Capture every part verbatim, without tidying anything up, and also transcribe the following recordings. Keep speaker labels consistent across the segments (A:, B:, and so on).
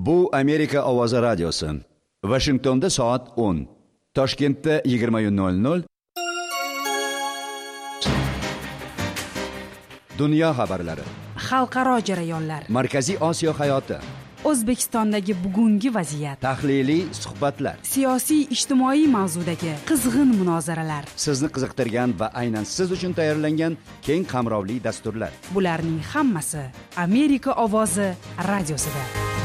A: Bu Amerika ovozi radiosi. Washingtonda soat o'n, Toshkentda yigirma nol nol. Dunyo xabarlari,
B: xalqaro jarayonlar,
A: Markaziy Osiyo hayoti,
B: O'zbekistondagi bugungi vaziyat,
A: tahliliy suhbatlar,
B: siyosiy ijtimoiy mavzudagi qizg'in munozaralar,
A: sizni qiziqtirgan va aynan siz uchun tayyorlangan keng qamrovli dasturlar.
B: Bularning hammasi Amerika ovozi radiosida.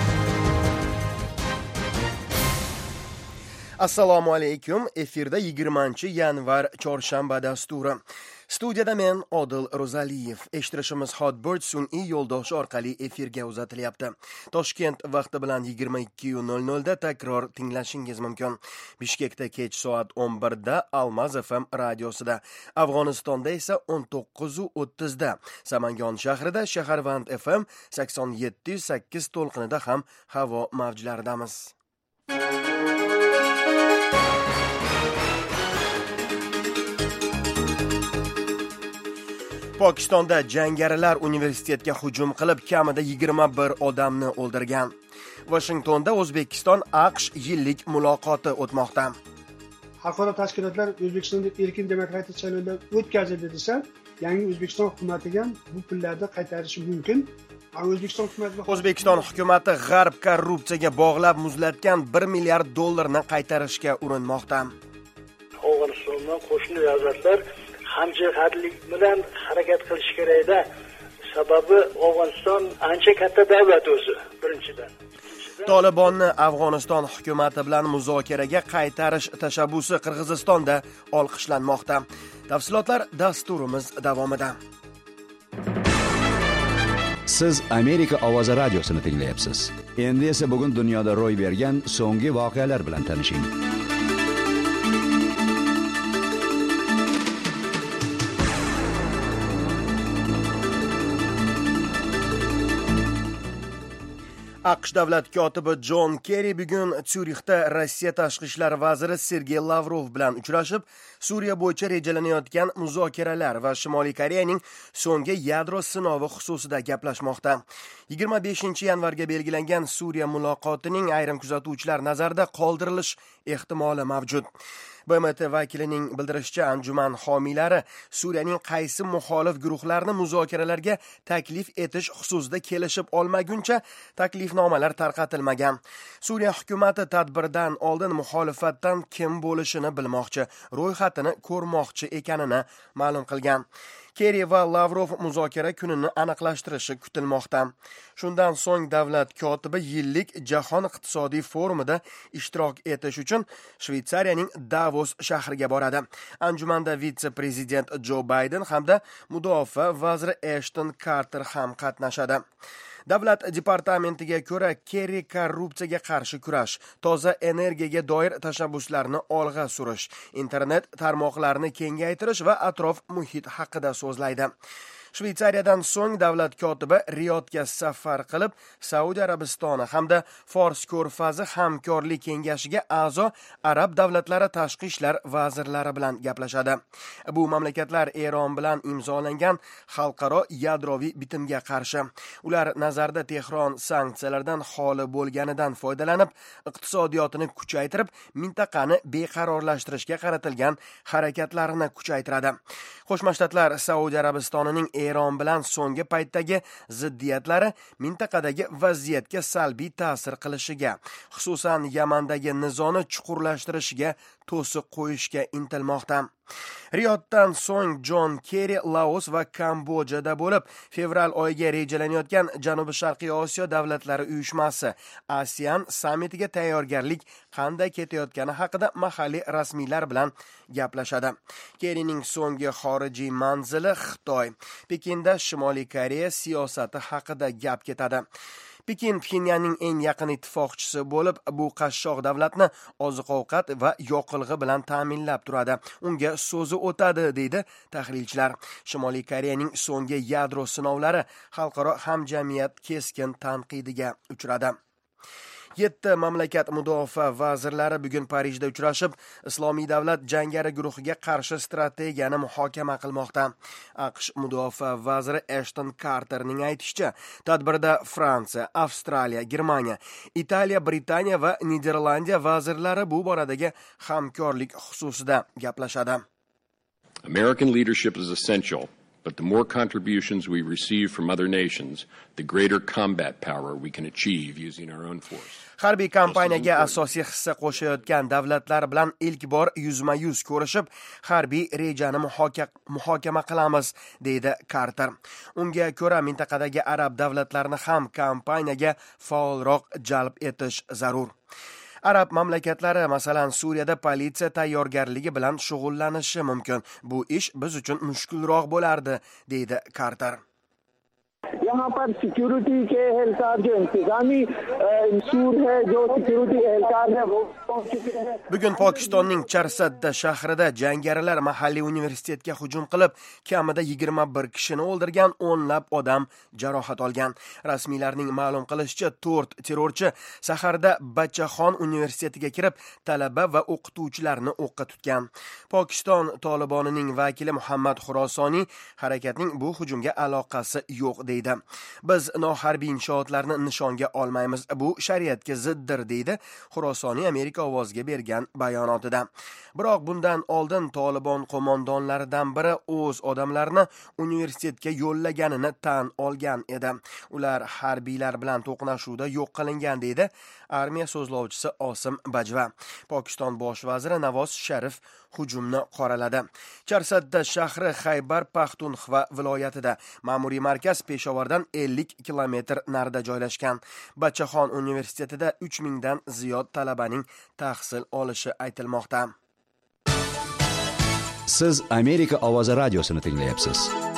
C: Assalomu alaykum. Efirda yigirmanchi yanvar chorshanba dasturi. Studiyada men Odil Ro'zaliyev. Eshittirishimiz Hotbird sun'iy yo'ldoshi orqali efirga uzatilyapti. Toshkent vaqti bilan yigirma ikki nol nol da takror tinglashingiz mumkin. Bishkekda kech soat o'n birda Almaz F M radiosida, Afg'onistonda esa o'n to'qqiz o'ttiz da, Samangon shahrida Shaharvand F M sakson yetti sakkiz to'lqinida ham havo mavjlaridamiz. Pokistonda jangarilar universitetga hujum qilib kamida yigirma bir odamni o'ldirgan. Washingtonda O'zbekiston AQSh yillik muloqoti o'tmoqda.
D: Xalqaro tashkilotlar O'zbekistonda erkin demokratik saylovlar o'tkazildi desa, yangi O'zbekiston hukumatiga bu pullarni qaytarishi mumkin. O'zbekiston hukumati
C: O'zbekiston hukumati g'arb korrupsiyaga bog'lab muzlatgan bir milliard dollarni qaytarishga urinmoqda.
E: Afg'onistondan qo'shni davlatlar hamjihatlik bilan harakat qilish kerakda. Sababi Afg'oniston ancha katta davlat o'zi, birinchidan.
C: Tolibonni Afg'oniston hukumati bilan muzokaraga qaytarish tashabbusi Qirg'izistonda olqishlanmoqda. Tafsilotlar dasturimiz davomida.
A: Siz Amerika ovozi radiosini tinglayapsiz. Endi esa bugun dunyoda ro'y bergan so'nggi voqealar bilan tanishing. AQSh davlat kotibi Jon Kerri bugun Syurixda Rossiya tashqi ishlar vaziri Sergey Lavrov bilan uchrashib, Suriya bo'yicha rejalanayotgan muzokaralar va Shimoliy Koreyaning so'nggi yadro sinovi xususida gaplashmoqda. yigirma beshinchi yanvarga belgilangan Suriya muloqotining ayrim kuzatuvchilar nazarida qoldirilish ehtimoli mavjud. B M T vakilining bildirishicha, anjuman homiylari Suriyaning qaysi muxolif guruhlarni muzokaralarga taklif etish xususida kelishib olmaguncha taklifnomalar tarqatilmagan. Suriya hukumati tadbirdan oldin muxolifatdan kim bo'lishini bilmoqchi, ro'yxatini ko'rmoqchi ekanini ma'lum qilgan. Kerri va Lavrov muzokara kunini aniqlashtirishi kutilmoqda. Shundan so'ng davlat kotibi yillik jahon iqtisodiy forumida ishtirok etish uchun Shveysariyaning Davos shahriga boradi. Anjumanda vitse-prezident Jo Bayden hamda mudofaa vaziri Ashton Carter ham qatnashadi. Davlat departamentiga ko'ra, Kerri korrupsiyaga qarshi kurash, toza energiyaga doir tashabbuslarni olg'a surish, internet tarmoqlarini kengaytirish va atrof muhit haqida so'zlaydi. Shveysariyadan so'ng davlat kotibi Riyodga safar qilib, Saudiya Arabistoni hamda Fors ko'rfazi hamkorlik kengashiga a'zo arab davlatlari tashqi ishlar vazirlari bilan gaplashadi. Bu mamlakatlar Eron bilan imzolangan xalqaro yadroviy bitimga qarshi. Ular nazarda Tehron sanksiyalardan xoli bo'lganidan foydalanib, iqtisodiyotini kuchaytirib, mintaqani beqarorlashtirishga qaratilgan harakatlarini kuchaytiradi. Qo'shma Shtatlar Saudiya Arabistonining Eron bilan so'nggi paytdagi ziddiyatlari mintaqadagi vaziyatga salbiy ta'sir qilishiga, xususan Yamandagi nizoni chuqurlashtirishiga to'siq qo'yishga intilmoqda. Riyoddan so'ng Jon Kerri Laos va Kambodjada bo'lib, fevral oyiga rejalanayotgan Janubi-Sharqiy Osiyo davlatlari uyushmasi ASEAN sammitiga tayyorgarlik qanday ketayotgani haqida mahalliy rasmiylar bilan gaplashadi. Kerrining so'nggi xorijiy manzili Xitoy. Pekinda Shimoliy Koreya siyosati haqida gap ketadi. Pekin Pxenyanning eng yaqin ittifoqchisi bo'lib, bu qashshoq davlatni oziq-ovqat va yoqilg'i bilan ta'minlab turadi. Unga so'zi o'tadi, deydi tahlilchilar. Shimoliy Koreyaning so'nggi yadro sinovlari xalqaro hamjamiyat keskin tanqidiga uchradi. yetti mamlakat mudofaa vazirlari bugun Parijda uchrashib, Islomiy davlat jangari guruhiga qarshi strategiyani muhokama qilmoqda. AQSh mudofaa vaziri Ashton Carterning aytishicha, tadbirda Fransiya, Avstraliya, Germaniya, Italiya, Britaniya va Niderlandiya vazirlari bu boradagi hamkorlik xususida gaplashadi.
F: American leadership is essential. But the more contributions we receive from other nations, the greater combat power we can achieve using our own force.
A: Harbiy kampaniyaga asosiy hissa qo'shayotgan davlatlar bilan ilk bor yuzma-yuz ko'rishib, harbiy rejani muhokama qilamiz, deydi Carter. Unga ko'ra mintaqadagi arab davlatlarini ham kampaniyaga faolroq jalb etish zarur. Arab mamlakatlari, masalan, Suriyada politsiya tayyorgarligi bilan shug'ullanishi mumkin. Bu ish biz uchun mushkulroq bo'lardi, deydi Carter.
G: यहाँ पर सिक्योरिटी के एहलकार जो इंतजामी सूर है जो सिक्योरिटी एहलकार है वो पहुंच चुके हैं.
A: Bugun Pokistonning Charsadda shahrida jangarilar mahalliy universitetga hujum qilib, kamida yigirma bir kishini o'ldirgan, o'nlab odam jarohat olgan. Rasmiylarning ma'lum qilishicha, to'rt terrorchi saharda Bachchaxon universitetiga kirib, talaba va o'qituvchilarni o'qqa tutgan. Pokiston Tolibonining vakili Muhammad Xurosoni harakatning bu hujumga aloqasi yo'q deydi. Biz noharbiy inshootlarni nishonga olmaymiz. Bu shariatga ziddir, deydi Xurosoni Amerika ovoziga bergan bayonotida. Biroq bundan oldin Tolibon qo'mondonlaridan biri o'z odamlarini universitetga yo'llaganini tan olgan edi. Ular harbiylar bilan to'qnashuvda yo'q qilingan, deydi armiya so'zlovchisi Osim Bajva. Pokiston bosh vaziri Navoz Sharif hujumni qoraladi. Charsadda shahri Xaybar Paxtunxva viloyatida, ma'muriy markaz Peshovardan ellik kilometr narida joylashgan. Bachchaxon universitetida uch mingdan ziyod talabaning tahsil olishi aytilmoqda.
H: Siz Amerika ovozi radiosini tinglayapsiz.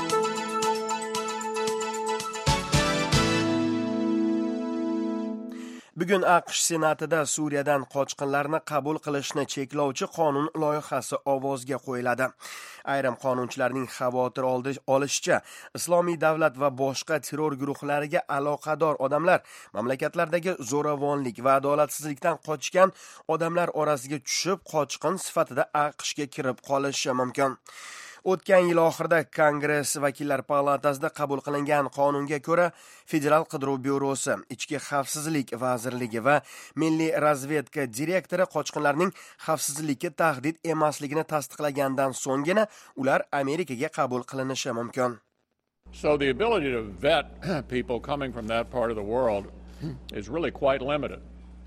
A: Bugun AQSh Senatida Suriyadan qochqinlarni qabul qilishni cheklovchi qonun loyihasi ovozga qo'yiladi. Ayrim qonunchilarning xavotir olishicha, Islomiy davlat va boshqa terror guruhlariga aloqador odamlar mamlakatlardagi zo'ravonlik va adolatsizlikdan qochgan odamlar orasiga tushib, qochqin sifatida AQShga kirib qolishi mumkin. O'tgan yil oxirida Kongress vakillar palatasida qabul qilingan qonunga ko'ra, Federal qidiruv byurosi, Ichki xavfsizlik vazirligi va Milliy razvedka direktori qochqinlarning xavfsizlikka tahdid emasligini tasdiqlagandan so'nggina ular Amerikaga qabul qilinishi mumkin.
I: So the ability to vet people coming from that part of the world is really quite limited.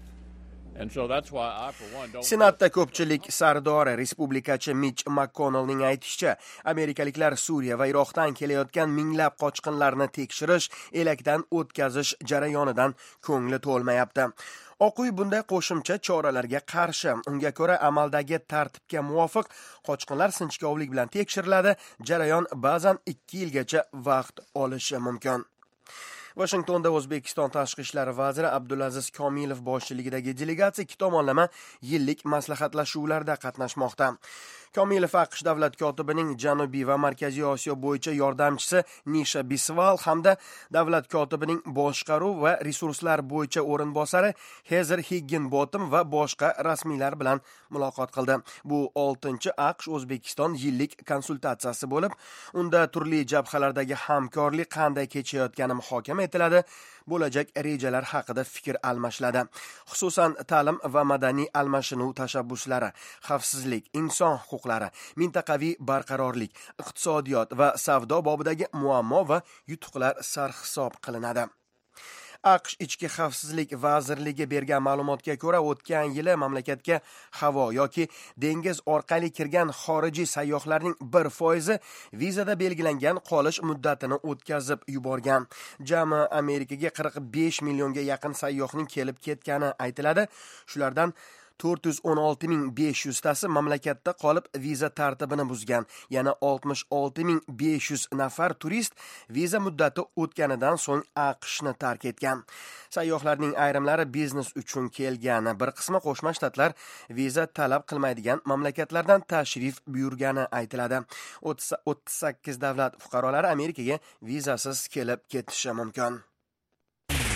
I: And so that's why I for one don't
A: Senatda ko'pchilik sardori respublikachi Mitch McConnellning aytishicha, amerikaliklar Suriya va Iroqdan kelayotgan minglab qochqinlarni tekshirish, elakdan o'tkazish jarayonidan ko'ngli to'lmayapti. Oq uy bunday qo'shimcha choralarga qarshi. Unga ko'ra amaldagi tartibga muvofiq qochqinlar sinchkovlik bilan tekshiriladi. Jarayon ba'zan ikki yilgacha vaqt olishi mumkin. Washingtonda O'zbekiston tashqi ishlar vaziri Abdulaziz Komilov boshchiligidagi delegatsiya ikki tomonlama yillik maslahatlashuvlarda qatnashmoqda. Komilov AQSh davlat kotibining Janubiy va Markaziy Osiyo bo'yicha yordamchisi Nisha Bisval hamda davlat kotibining boshqaruv va resurslar bo'yicha o'rinbosari Heather Higginbottom va boshqa rasmiylar bilan muloqot qildi. Bu oltinchi AQSh O'zbekiston yillik konsultatsiyasi bo'lib, unda turli jabhalardagi hamkorlik qanday kechayotgani muhokama etiladi, bo'lajak rejalar haqida fikr almashiladi. Xususan, ta'lim va madaniy almashinuv tashabbuslari, xavfsizlik, inson huquqlari, mintaqaviy barqarorlik, iqtisodiyot va savdo bobidagi muammo va yutuqlar sarhisob qilinadi. AQSh Ichki xavfsizlik vazirligi bergan ma'lumotga ko'ra, o'tgan yili mamlakatga havo yoki dengiz orqali kirgan xorijiy sayyohlarning bir foizi vizada belgilangan qolish muddatini o'tkazib yuborgan. Jami Amerikaga qirq besh millionga yaqin sayyohning kelib ketgani aytiladi. Shulardan to'rt yuz o'n olti ming besh yuz tasi mamlakatda qolib viza tartibini buzgan. Yana oltmish olti ming besh yuz nafar turist viza muddati o'tganidan so'ng AQShni tark etgan. Sayyohlarning ayrimlari biznes uchun kelgani, bir qismi Qo'shma Shtatlar viza talab qilmaydigan mamlakatlardan tashrif buyurgani aytiladi. o'ttiz sakkiz davlat fuqarolari Amerikaga vizasiz kelib ketishi mumkin.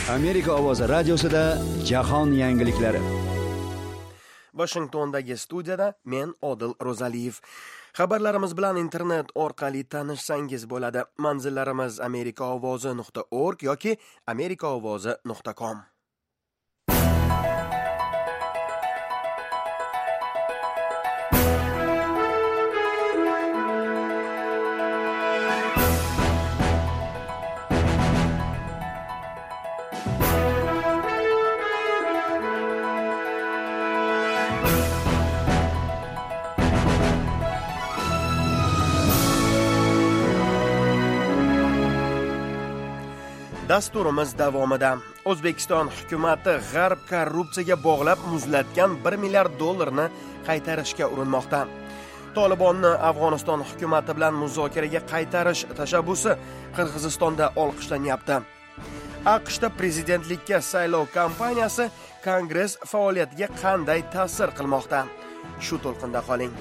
H: Amerika ovozi radiosida jahon yangiliklari.
A: Washingtondagi studiyada men Odil Rozaliyev. Xabarlarimiz bilan internet orqali tanishsangiz bo'ladi. Manzillarimiz amerika ovozi nuqta org yoki amerika ovozi nuqta com. Dasturimiz davomida O'zbekiston hukumatı g'arb korrupsiyaga bog'lab muzlatgan bir milliard dollarni qaytarishga urinmoqda. Tolibonni Afg'oniston hukumati bilan muzokaraga qaytarish tashabbusi Qirg'izistonda olqishlanyapti. AQShda prezidentlikka saylov kampaniyasi Kongress faoliyatiga qanday ta'sir qilmoqda? Shu to'lqinda qoling.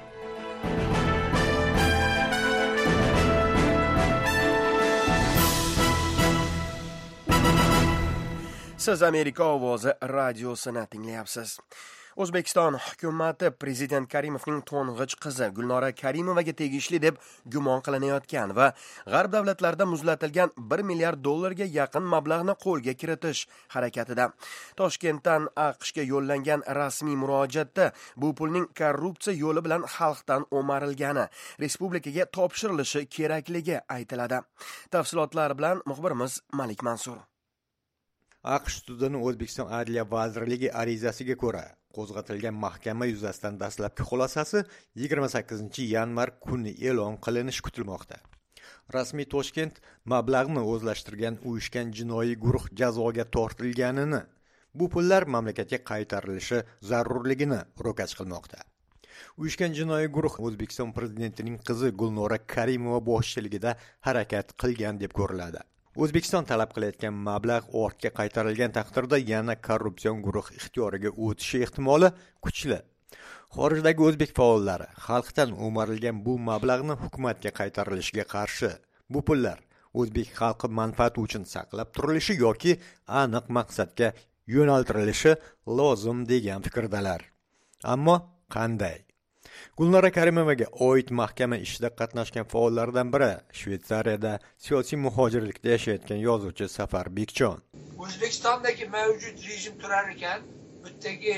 A: Siz Amerika ovozi radiosini tinglayapsiz. O'zbekiston hukumati prezident Karimovning to'ng'ich qizi Gulnora Karimovaga tegishli deb gumon qilinayotgan va g'arb davlatlarida muzlatilgan bir milliard dollarga yaqin mablag'ni qo'lga kiritish harakatida. Toshkentdan AQShga yo'llangan rasmiy murojaatda bu pulning korrupsiya yo'li bilan xalqdan o'marilgani, respublikaga topshirilishi kerakligi aytiladi. Tafsilotlar bilan muxbirimiz Malik Mansur.
J: AQSh sudini O'zbekiston Adliya vazirligi arizasiga ko'ra qo'zg'atilgan mahkama yuzasidan dastlabki xulosasi yigirma sakkizinchi yanvar kuni e'lon qilinishi kutilmoqda. Rasmiy Toshkent mablag'ni o'zlashtirgan uyushgan jinoiy guruh jazoga tortilganini, bu pullar mamlakatga qaytarilishi zarurligini ro'kach qilmoqda. Uyushgan jinoiy guruh O'zbekiston prezidentining qizi Gulnora Karimova boshchiligida harakat qilgan deb ko'riladi. O'zbekiston talab qilayotgan mablag' ortga qaytarilgan taqdirda yana korrupsion guruh ixtiyoriga o'tishi ehtimoli kuchli. Xorijdagi o'zbek faollari xalqdan o'marilgan bu mablag'ni hukumatga qaytarilishiga qarshi. Bu pullar o'zbek xalqi manfaati uchun saqlab turilishi yoki aniq maqsadga yo'naltirilishi lozim degan fikrdalar. Ammo qanday? Gulnora Karimovaga oid mahkama ishida qatnashgan faollardan biri Shveysariyada siyosiy muhojirlikda yashayotgan yozuvchi Safar Bekjon.
K: O'zbekistondagi mavjud rejim turar ekan, bu yerdagi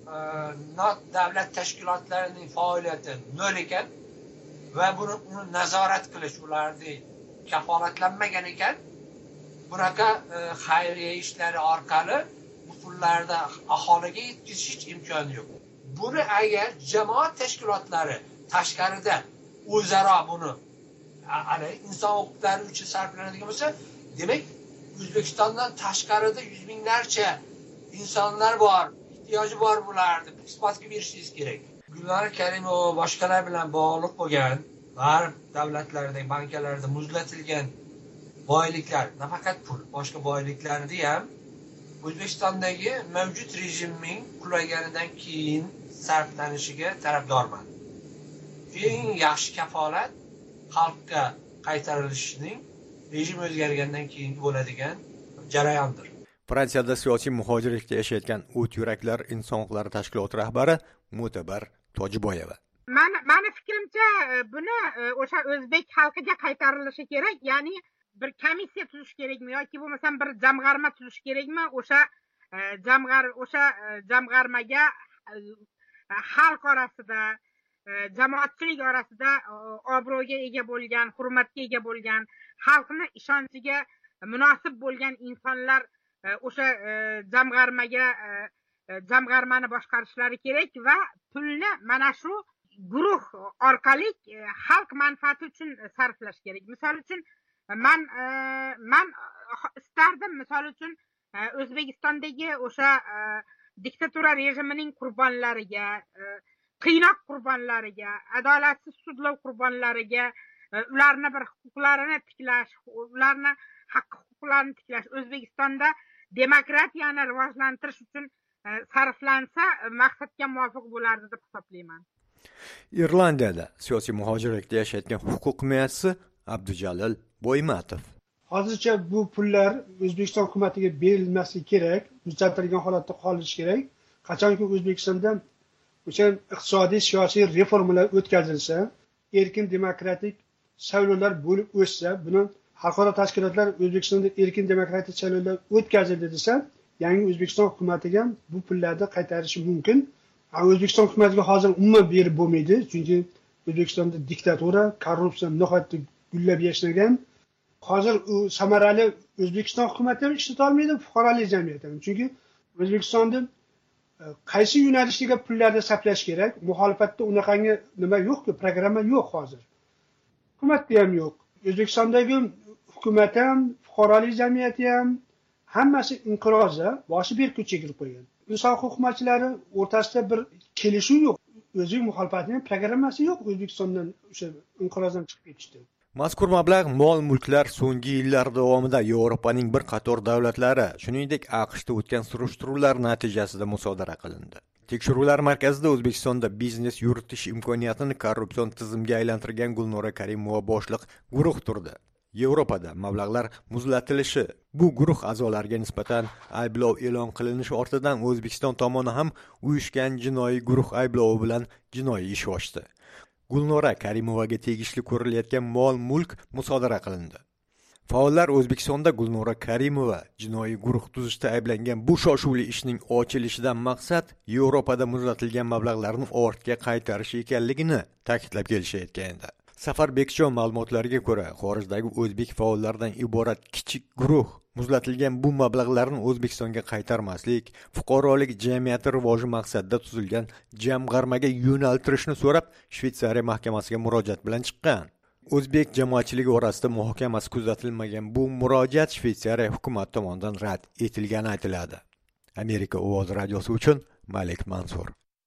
K: davlat tashkilotlarining faoliyati nol ekan va buni uni nazorat qilish ularni kafolatlanmagan ekan. Bunaqa xayriya ishlari orqali bu pullarni aholiga yetkazish hech imkoni yo'q. Buni agar jamoat tashkilotlari tashqarida o'zaro buni inson huquqlari uchun sarflanadigan bo'lsa, demak O'zbekistondan tashqarida yuz minglarcha insonlar bor, ehtiyoji bor bularni isbotga berishingiz kerak. Gulnora Karimova boshqalar bilan bog'liq bo'lgan g'arb davlatlaridagi bankalarda muzlatilgan boyliklar, nafaqat pul, boshqa boyliklarni ham O'zbekistondagi mavjud rejimning qulaganidan keyin sarflanishiga tarafdorman. Eng yaxshi kafolat xalqqa qaytarilishining rejim o'zgargandan keyin bo'ladigan jarayondir.
J: Fransiyada siyosiy muhojirlikda yashayotgan o't yuraklar inson huquqlari tashkiloti rahbari Mo'tabar Tojiboyeva.
L: Mana meni fikrimcha buni o'sha o'zbek xalqiga qaytarilishi kerak, ya'ni bir komissiya tuzish kerakmi yoki bo'lmasam bir jamg'arma tuzish kerakmi? O'sha jamg'ar o'sha jamg'armaga xalq orasida, jamoatchilik orasida obro'ga ega bo'lgan, hurmatga ega bo'lgan, xalqning ishonchiga munosib bo'lgan insonlar o'sha jamg'armaga jamg'armani boshqarishlari kerak va pulni mana shu guruh orqali xalq manfaati uchun sarflash kerak. Misol uchun man man istardim misol uchun O'zbekistondagi o'sha diktatura rejimining qurbonlariga, qiynoq qurbonlariga, adolatsiz sudlov qurbonlariga ularni bir huquqlarini tiklash, ularni haq huquqlarini tiklash, O'zbekistonda demokratiyani rivojlantirish uchun sarflansa maqsadga muvofiq bo'lardi deb hisoblayman.
J: Irlandiyada siyosiy muhojirlikda yashayotgan huquq himoyachisi Abdujalil Bo'ymatov.
D: hozircha bu pullar O'zbekiston hukumatiga berilmasligi kerak, muzlatilgan holatda qolishi kerak. Qachonki O'zbekistonda o'sha iqtisodiy siyosiy reformalar o'tkazilsa, erkin demokratik saylovlar bo'lib o'tsa, buni xalqaro tashkilotlar O'zbekistonda erkin demokratik saylovlar o'tkazildi desa, yangi O'zbekiston hukumatiga bu pullarni qaytarishi mumkin. O'zbekiston hukumatiga hozir umuman berib bo'lmaydi, chunki O'zbekistonda diktatura, korrupsiya nihoyatda gullab yashnagan. Hozir u samarali O'zbekiston hukumati ham ishlata olmaydi, fuqarolik jamiyati ham. Chunki O'zbekistonda qaysi yo'nalishga pullarni sarflash kerak? Muxolifatda unaqangi nima yo'q-ku, programma yo'q hozir. Hukumatda ham yo'q. O'zbekistondagi hukumat ham, fuqarolik jamiyati ham hammasi inqirozda, boshi berkutga kirib qo'ygan. Inson huquq himoyachilari o'rtasida bir kelishuv yo'q. O'zi muxolifatning programmasi yo'q O'zbekistondan o'sha inqirozdan chiqib ketishdi.
J: Mazkur mablag' mol-mulklar so'nggi yillar davomida Yevropaning bir qator davlatlari, shuningdek AQShda o'tgan surishtiruvlar natijasida musodara qilindi. Tekshiruvlar markazida O'zbekistonda biznes yuritish imkoniyatini korrupsion tizimga aylantirgan Gulnora Karimova boshliq guruh turdi. Yevropada mablag'lar muzlatilishi, bu guruh a'zolariga nisbatan ayblov e'lon qilinishi ortidan O'zbekiston tomoni ham uyushgan jinoiy guruh ayblovi bilan jinoiy ish ochdi. Gulnora Karimovaga tegishli ko'rilayotgan mol-mulk musodara qilindi. Faollar O'zbekistonda Gulnora Karimova jinoiy guruh tuzishda ayblangan bu shoshuvli ishning ochilishidan maqsad Yevropada muzlatilgan mablag'larni ortga qaytarish ekanligini ta'kidlab kelishayotgan edi. Safar Bekjon ma'lumotlariga ko'ra, xorijdagi o'zbek faollaridan iborat kichik guruh muzlatilgan bu mablag'larni O'zbekistonga qaytarmaslik, fuqarolik jamiyati rivoji maqsadida tuzilgan jamg'armaga yo'naltirishni so'rab Shveysariya mahkamasiga murojaat bilan chiqqan. O'zbek jamoatchiligi orasida muhokamasi kuzatilmagan bu murojaat Shveysariya hukumat tomonidan rad etilgani aytiladi. Amerika ovozi radiosi uchun Malik Mansur.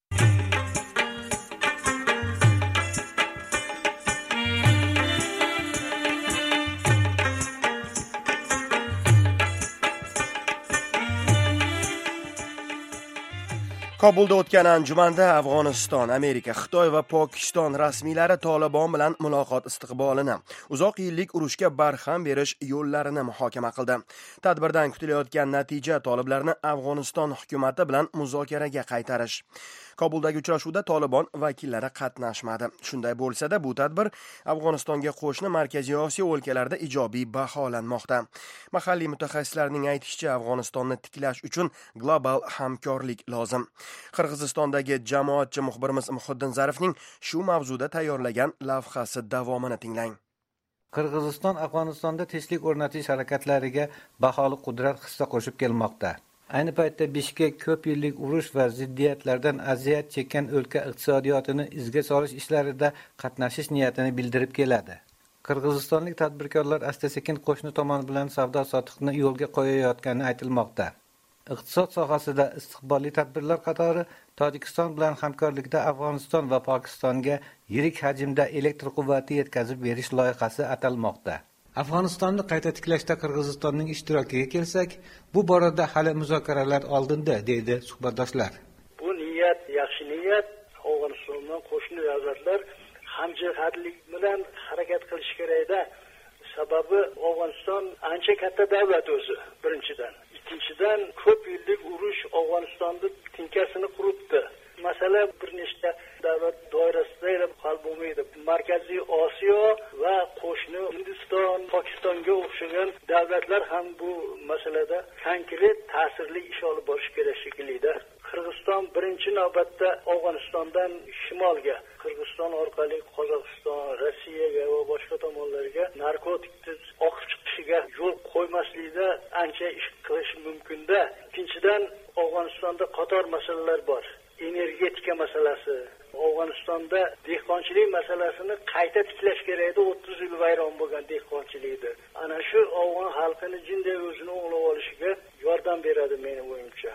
A: Kobulda o'tgan anjumanda Afg'oniston, Amerika, Xitoy va Pokiston rasmiylari Tolibon bilan muloqot istiqbolini, uzoq yillik urushga barham berish yo'llarini muhokama qildi. Tadbirdan kutilayotgan natija toliblarni Afg'oniston hukumati bilan muzokaraga qaytarish. Kobuldagi uchrashuvda Tolibon vakillari qatnashmadi. Shunday bo'lsa-da, bu tadbir Afg'onistonga qo'shni Markaziy Osiyo o'lkalarida ijobiy baholanmoqda. Mahalliy mutaxassislarning aytishicha, Afg'onistonni tiklash uchun global hamkorlik lozim. Qirg'izistondagi jamoatchi muxbirimiz Muhiddin Zarifning shu mavzuda tayyorlagan lavhasi davomini tinglang.
M: Qirg'iziston Afg'onistonda tinchlik o'rnatish harakatlariga baholi qudrat hissa qo'shib kelmoqda. Ayni paytda Bishkek ko'p yillik urush va ziddiyatlardan aziyat chekkan o'lka iqtisodiyotini izga solish ishlarida qatnashish niyatini bildirib keladi. Qirg'izistonlik tadbirkorlar asta-sekin qo'shni tomon bilan savdo-sotiqni yo'lga qo'yayotgani aytilmoqda. Iqtisod sohasida istiqbolli tadbirlar qatori Tojikiston bilan hamkorlikda Afg'oniston va Pokistonga yirik hajmda elektr quvvati yetkazib berish loyihasi atalmoqda. Afg'onistonni qayta tiklashda Qirg'izistonning ishtirokiga kelsak, bu borada hali muzokaralar oldinda, deydi suhbatdoshlar.
E: Bu niyat yaxshi niyat. Afg'onistondan qo'shni davlatlar hamjihatlik bilan harakat qilish kerakda. Sababi Afg'oniston ancha katta davlat o'zi, birinchidan. Ikkinchidan, ko'p yillik urush Afg'onistonda tinkasini quribdi. Masala bir nechta davlat doirasida hal bo'lmaydi. Markaziy Osiyo va qo'shni Hindiston, Pokistonga o'xshagan davlatlar ham bu masalada konkret ta'sirli ish olib borish kerak shekillidir. Qirg'iziston birinchi navbatda Afg'onistondan shimolga, Qirg'iziston orqali Qozog'iston, Rossiyaga va boshqa tomonlarga narkotikni oqib chiqishiga yo'l qo'ymaslikda ancha ish qilish mumkin-da. Ikkinchidan, Afg'onistonda qator masalalar bor. Energetika masalasi, Afg'onistonda dehqonchilik masalasini qayta tiklash kerak edi. o'ttiz yil vayron bo'lgan dehqonchilikdir. Ana shu afg'on xalqini jinday o'zini o'nglab olishiga yordam beradi meni o'yimcha.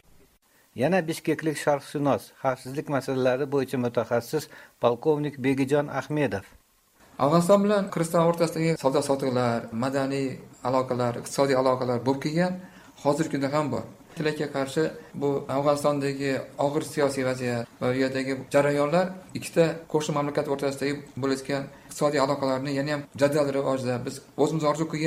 M: Yana bishkeklik sharqshunos, xavfsizlik masalalari bo'yicha mutaxassis polkovnik Begijon Ahmedov.
N: Afg'oniston bilan Qirg'iziston o'rtasidagi savdo-sotiqlar, madaniy aloqalar, iqtisodiy aloqalar bo'lib kelgan, hozirgi kunda ham bor. Tilakka qarshi bu Afg'onistondagi og'ir siyosiy vaziyat va u yerdagi jarayonlar ikkita qo'shni mamlakat o'rtasidagi bo'lgan iqtisodiy aloqalarni yana ham jadal rivojda biz o'zimiz orzu qilgan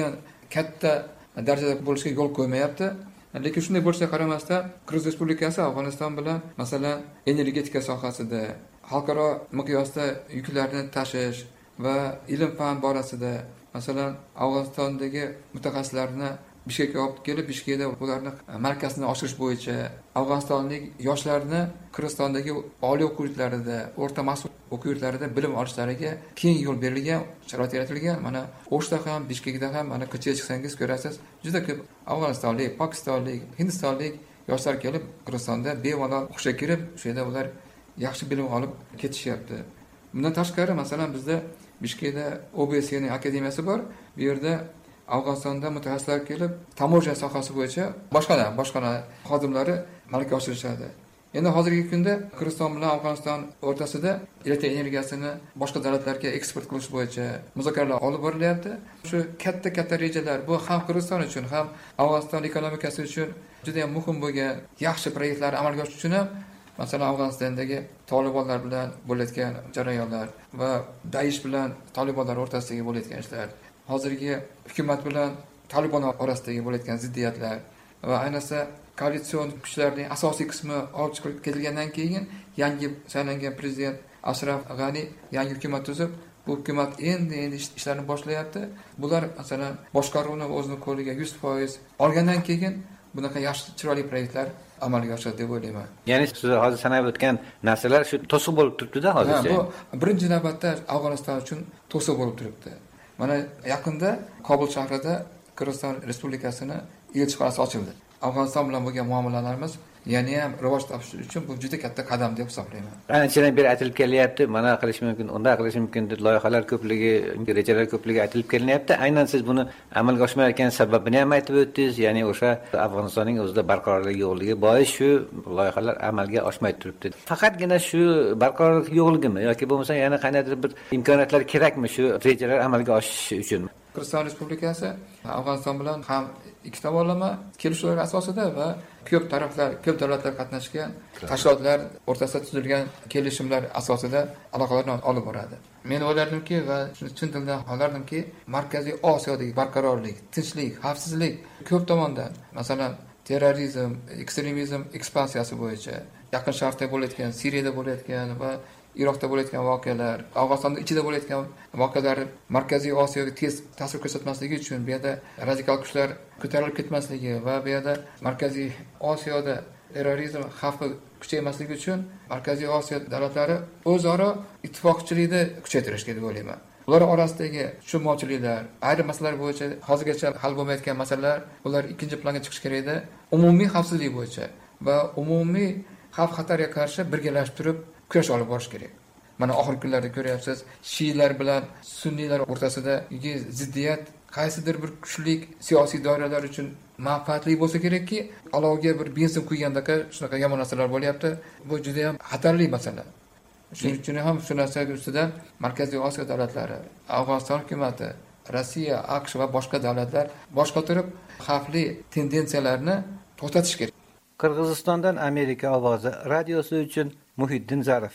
N: katta darajada bo'lishiga yo'l qo'ymayapti. Lekin shunday bo'lishiga qaramasdan Qirg'iz Respublikasi Afg'oniston bilan masalan energetika sohasida, xalqaro miqyosda yuklarni tashish va ilm-fan borasida masalan Afg'onistondagi mutaxassislarni Bishkekka olib kelib, Bishkekda ularni markazini oshirish bo'yicha Afg'onistonlik yoshlarni Qirg'izistondagi oliy o'quv yurtlarida, o'rta maxsus o'quv yurtlarida bilim olishlariga keng yo'l berilgan, sharoit yaratilgan. Mana O'shda ham, Bishkekda ham mana ko'chaga chiqsangiz ko'rasiz, juda ko'p Afg'onistonlik, Pokistonlik, Hindistonlik yoshlar kelib Qirg'izistonda bemalol o'qishga kirib, o'sha yerda ular yaxshi bilim olib ketishyapti. Bundan tashqari masalan bizda Bishkekda O B S ning akademiyasi bor. Bu yerda Afg'onistonda mutaxassislar kelib, tamojna sohasi bo'yicha boshqalar, boshqalar xodimlari malaka oshirishadi. Endi hozirgi kunda Qirg'iziston bilan Afg'oniston o'rtasida elektr energiyasini boshqa davlatlarga eksport qilish bo'yicha muzokaralar olib borilyapti. Shu katta-katta rejalar bu ham Qirg'iziston uchun, ham Afg'oniston ekonomikasi uchun juda ham muhim bo'lgan yaxshi proyektlar amalga oshirish uchun ham masalan Afg'onistondagi Tolibonlar bilan bo'layotgan jarayonlar va Daesh bilan Tolibonlar o'rtasidagi bo'layotgan ishlar, hozirgi hukumat bilan Tolibonlar orasidagi bo'layotgan ziddiyatlar va ayniqsa koalitsion kuchlarning asosiy qismi olib chiqib ketilgandan keyin yangi saylangan prezident Ashraf G'ani yangi hukumat tuzib, bu hukumat endi endi ishlarni boshlayapti. Bular masalan boshqaruvni o'zining qo'liga yuz foiz olgandan keyin bunaqa yaxshi chiroyli proyektlar amalga oshadi deb o'ylayman.
M: Ya'ni siz hozir sanab o'tgan narsalar shu to'siq bo'lib turibdi-da hozircha.
N: Bu birinchi navbatda Afg'oniston uchun to'siq bo'lib turibdi. Mana yaqinda Kobul shahrida Qirg'iziston Respublikasini elchixonasi ochildi. Afg'oniston bilan bo'lgan muomalalarimiz yana ham rivoj topishi uchun bu juda katta qadam deb hisoblayman.
M: Anchadan beri aytilib kelyapti, mana qilish mumkin, unda qilish mumkin deb loyihalar ko'pligi, rejalar ko'pligi aytilib kelyapti. Aynan siz buni amalga oshmayotgan sababini ham aytib o'tdingiz, ya'ni o'sha Afg'onistonning o'zida barqarorlik yo'qligi bois shu loyihalar amalga oshmay turibdi. Faqatgina shu barqarorlik yo'qligimi yoki bo'lmasa yana qandaydir bir imkoniyatlar kerakmi shu rejalar amalga oshishi uchun?
N: Qirg'iziston Respublikasi Afg'oniston bilan ham ikki tomonlama kelishuvlar asosida va ko'p taraflar, ko'p davlatlar qatnashgan tashkilotlar o'rtasida tuzilgan kelishimlar asosida aloqalarni olib boradi. Men o'ylardimki va chin dildan xohlardimki, Markaziy Osiyodagi barqarorlik, tinchlik, xavfsizlik ko'p tomondan, masalan, terrorizm, ekstremizm ekspansiyasi bo'yicha, Yaqin Sharqda bo'layotgan, Suriyada bo'layotgan va Iroqda bo'layotgan voqealar, Afg'onistonning ichida bo'layotgan voqealar Markaziy Osiyoga tez ta'sir ko'rsatmasligi uchun bu yerda radikal kuchlar ko'tarilib ketmasligi va bu yerda Markaziy Osiyoda terrorizm xavfi kuchaymasligi uchun Markaziy Osiyo davlatlari o'zaro ittifoqchilikni kuchaytirishga deb o'ylayman. Ular orasidagi tushunmovchiliklar, ayrim masalalar bo'yicha hozirgacha hal bo'lmayotgan masalalar, ular ikkinchi planga chiqish kerak edi. Umumiy xavfsizlik bo'yicha va umumiy xavf-xatarga qarshi birgalashib turib kurash olib borish kerak. Mana oxirgi kunlarda ko'ryapsiz, shiilar bilan sunniylar o'rtasidagi ziddiyat qaysidir bir kuchlik siyosiy doiralar uchun manfaatli bo'lsa kerakki, olovga bir benzin quygandaqa shunaqa yomon narsalar bo'lyapti. Bu juda ham xatarli masala. Shuning uchun ham shu narsa ustidan Markaziy Osiyo davlatlari, Afg'oniston hukumati, Rossiya, AQSh va boshqa davlatlar bosh qotirib xavfli tendensiyalarni to'xtatish kerak.
M: Qirg'izistondan Amerika ovozi radiosi uchun Muhiddin Zarif.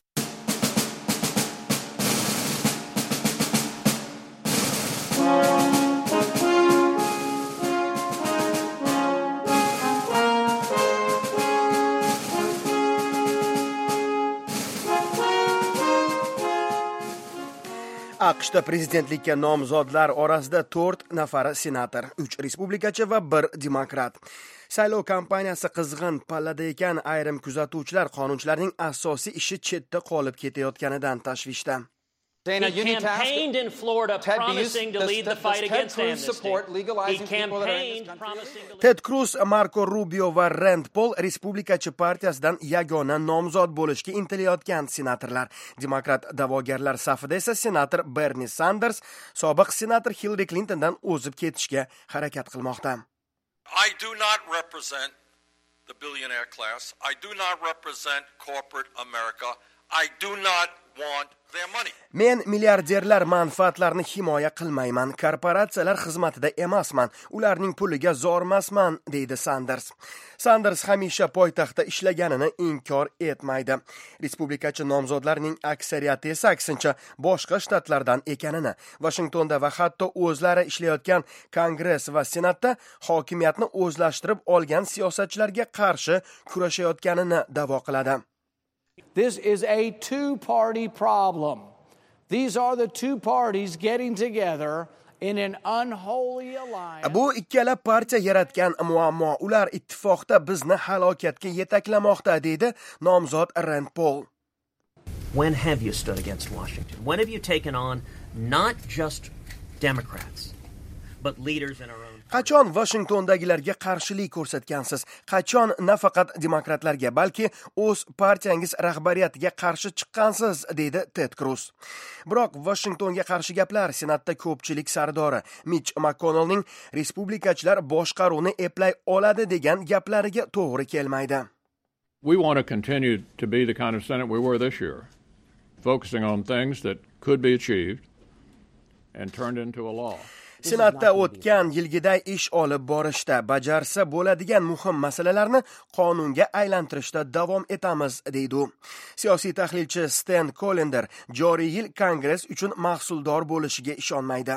A: AQShda prezidentlikka nomzodlar orasida to'rt nafari senator, uch respublikachi va bir demokrat. Saylov kampaniyasi qizg'in pallada ekan, ayrim kuzatuvchilar qonunchilarning asosiy ishi chetda qolib ketayotganidan tashvishda.
O: Dana, he campaigned in Florida promising to lead the fight against amnesty. He campaigned promising to
A: Ted Cruz, Marco Rubio va Rand Paul Respublikachi partiyasidan yagona nomzod bo'lishga intilayotgan senatorlar. Demokrat da'vogarlar safida esa senator Bernie Sanders sobiq senator Hillary Clintondan o'zib ketishga harakat qilmoqda.
P: I do not represent the billionaire class. I do not represent corporate America. I do not want their money.
A: Men milliarderlar manfaatlarini himoya qilmayman, korporatsiyalar xizmatida emasman, ularning puliga zormasman, deydi Sanders. Sanders hamisha poytaxtda ishlaganini inkor etmaydi. Respublikachi nomzodlarning aksariyati esa aksincha boshqa shtatlardan ekanini, Washingtonda va hatto o'zlari ishlayotgan Kongress va Senatda hokimiyatni o'zlashtirib olgan siyosatchilarga qarshi kurashayotganini da'vo qiladi.
Q: This is a two-party problem. These are the two parties getting together in an unholy alliance.
A: Bu ikkala partiya yaratgan muammo. Ular ittifoqda bizni halokatga yetaklamoqda, deydi nomzod Rand Paul.
O: When have you stood against Washington? When have you taken on not just Democrats, but leaders in our own?
A: Qachon Washingtondagilarga qarshilik ko'rsatgansiz? Qachon nafaqat demokratlarga, balki o'z partiyangiz rahbariyatiga qarshi chiqqansiz, deydi Ted Cruz. Biroq Washingtonga qarshi gaplar Senatda ko'pchilik sardori Mitch McConnellning respublikachilar boshqaruvni eplay oladi degan gaplariga to'g'ri kelmaydi.
I: We want to continue to be the kind of Senate we were this year, focusing on things that could be achieved and turned into a law.
A: Senatda o'tgan yilgiday ish olib borishda, bajarsa bo'ladigan muhim masalalarni qonunga aylantirishda davom etamiz, deydi u. Siyosiy tahlilchi Stan Collender joriy yil Kongress uchun mahsuldor bo'lishiga ishonmaydi.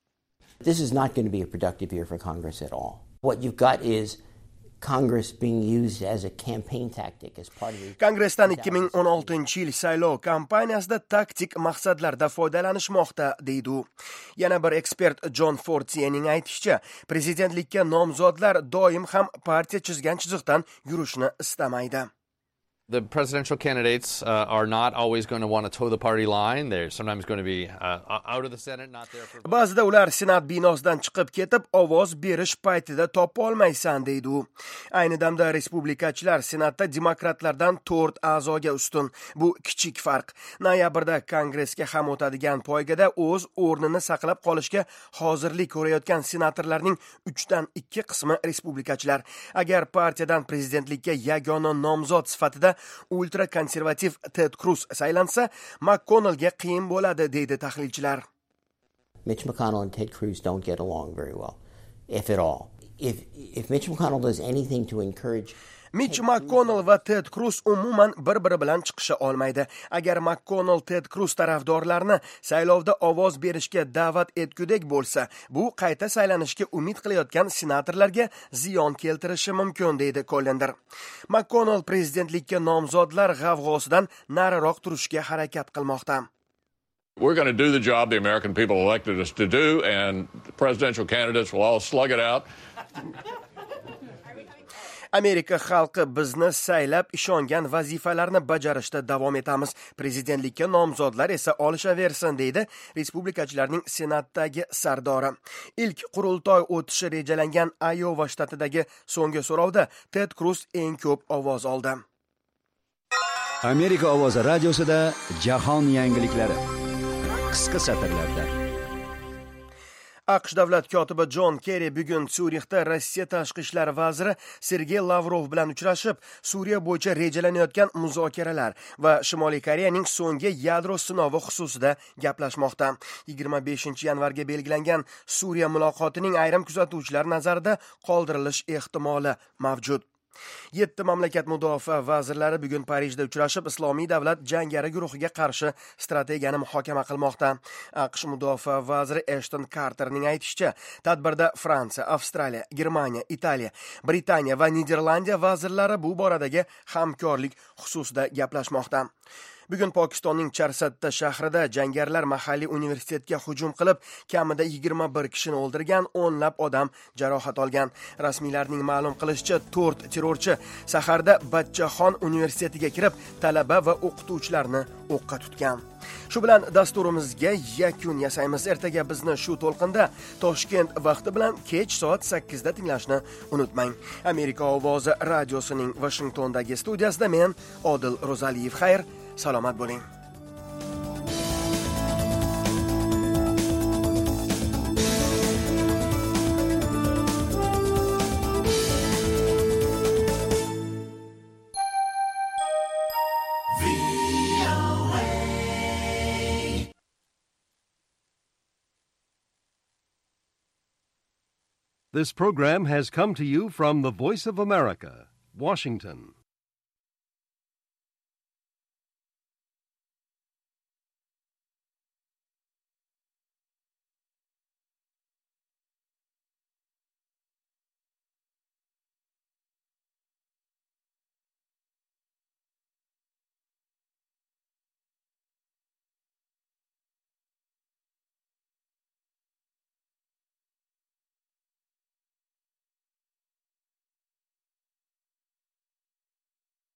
R: This is not going to be a productive year for Congress at all. What you've got is Congress being used as a campaign tactic as part of the
A: Kongressdan ikki ming o'n oltinchi yil saylov kampaniyasida taktik maqsadlarda foydalanishmoqda, deydi u. Yana bir ekspert John Fortierning aytishicha, prezidentlikka nomzodlar doim ham partiya chizgan chiziqdan yurishni istamaydi.
S: The presidential candidates uh, are not always going to want to toe the party line. They're sometimes going to be uh, out of the Senate, not there for...
A: Ba'zida ular Senat binosidan chiqib ketib, ovoz berish paytida topa olmaysan, deydi u. Ayni damda respublikachilar Senatda demokratlardan to'rt a'zoga ustun. Bu kichik farq. Noyabrda Kongressga ham o'tadigan poygada o'z o'rnini saqlab qolishga hozirlik ko'rayotgan senatorlarning uchdan ikki qismi respublikachilar. Agar partiyadan prezidentlikka yagona nomzod sifatida ultra konservativ Ted Cruz saylansa, McConnellga qiyin bo'ladi, deydi tahlilchilar.
R: Mitch McConnell and Ted Cruz don't get along very well, if at all. If if Mitch McConnell does anything to encourage
A: Mitch McConnell va Ted Cruz umuman bir-biri bilan chiqisha olmaydi. Agar McConnell Ted Cruz tarafdorlarini saylovda ovoz berishga da'vat etgudek bo'lsa, bu qayta saylanishga umid qilayotgan senatorlarga ziyon keltirishi mumkin, deydi Collender. McConnell prezidentlikka nomzodlar g'avg'osidan nariroq turishga harakat qilmoqda.
I: We're going to do the job the American people elected us to do, and the presidential candidates will all slug it out.
A: Amerika xalqi bizni saylab ishongan vazifalarni bajarishda davom etamiz. Prezidentlikka nomzodlar esa olishaversin, deydi respublikachilarning Senatdagi sardori. Ilk qurultoy o'tishi rejalangan Iowa shtatidagi so'nggi so'rovda Ted Cruz eng ko'p ovoz oldi.
H: Amerika ovozi radiosida jahon yangiliklari qisqa satrlarda.
A: AQSh davlat kotibi John Kerry bugun Syurixda Rossiya tashqi ishlar vaziri Sergey Lavrov bilan uchrashib, Suriya bo'yicha rejalanayotgan muzokaralar va Shimoliy Koreyaning so'nggi yadro sinovi xususida gaplashmoqda. yigirma beshinchi yanvarga belgilangan Suriya muloqotining ayrim kuzatuvchilar nazarida qoldirilish ehtimoli mavjud. Yetti mamlakat mudofaa vazirlari bugun Parijda uchrashib, Islomiy davlat jangari guruhiga qarshi strategiyani muhokama qilmoqda. AQSh mudofaa vaziri Ashton Carterning aytishicha, tadbirda Fransiya, Avstraliya, Germaniya, Italiya, Britaniya va Niderlandiya vazirlari bu boradagi hamkorlik xususida gaplashmoqda. Bugun Pokistonning Charsadda shahrida jangarilar mahalliy universitetga hujum qilib, kamida yigirma bir kishini o'ldirgan, o'nlab odam jarohat olgan. Rasmiylarning ma'lum qilishicha, to'rt terrorchi saharda Bachchaxon universitetiga kirib, talaba va o'qituvchilarni o'qqa tutgan. Shu bilan dasturimizga yakun yasaymiz. Ertaga bizni shu to'lqinda Toshkent vaqti bilan kech soat sakkizda tinglashni unutmang. Amerika ovozi radiosining Washingtondagi studiyasida men Odil Rozaliyev. Xayr, salomat bo'ling.
T: V O A This program has come to you from the Voice of America, Washington.